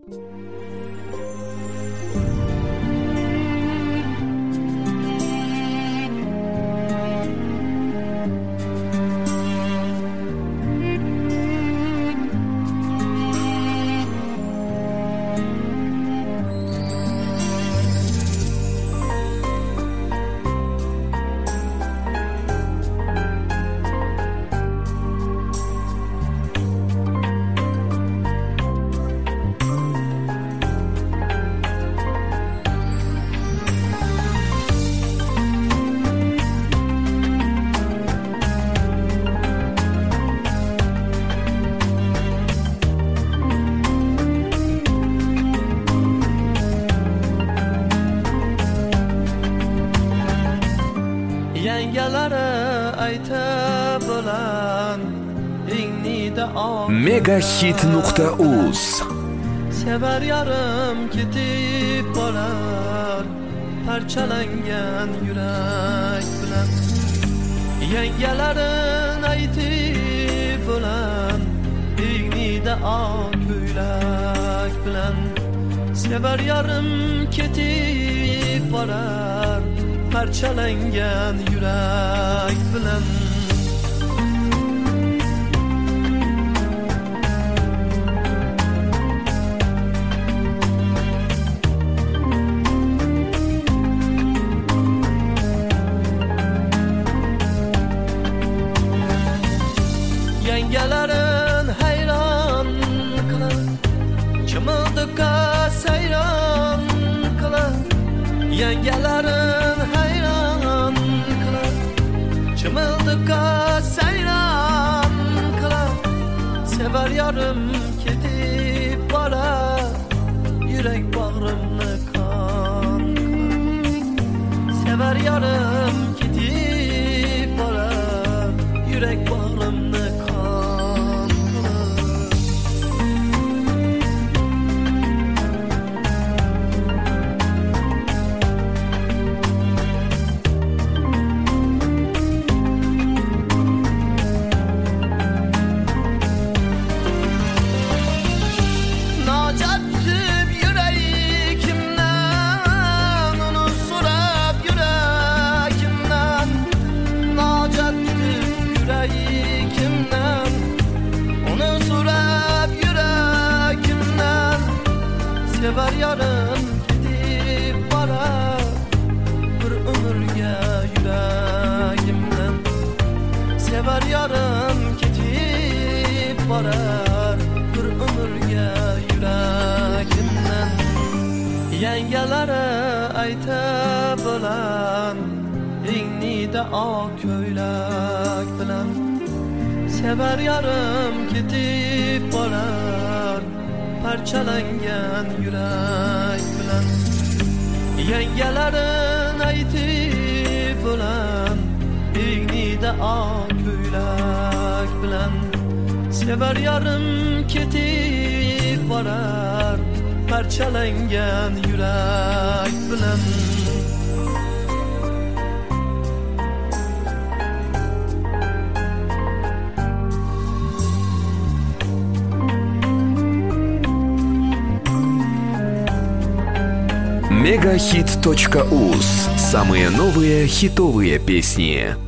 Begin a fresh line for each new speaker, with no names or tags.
Megahit.uz
Sevar yarim ketib borar parchalangan yurak bilan yangalarin aytib bo'lan egnida oq ko'ylak bilan sevar yarim ketib borar parchalangan yurak bilan Yengelerin hayran kılar Çımıldıkka seyran kılar Yengelerin hayran kılar Çımıldıkka seyran kılar Sever yarım ketip bara Yürek bağrımını kan kılar Sever yarım ketip bara Yürek bağrımını Sever yarım gidip bara bir ömürge yüreğimden Sever yarım gidip bara bir ömürge yüreğimden Yengelere ayta bolan egnida oq ko'ylak bilan Sever yarım gidip borar parchalangan yurak bilan yangalarin aytib bo'lan egnida oq ko'ylak bilan sevar yarim ketib borar parchalangan yurak bilan
Megahit.uz. Самые новые хитовые песни.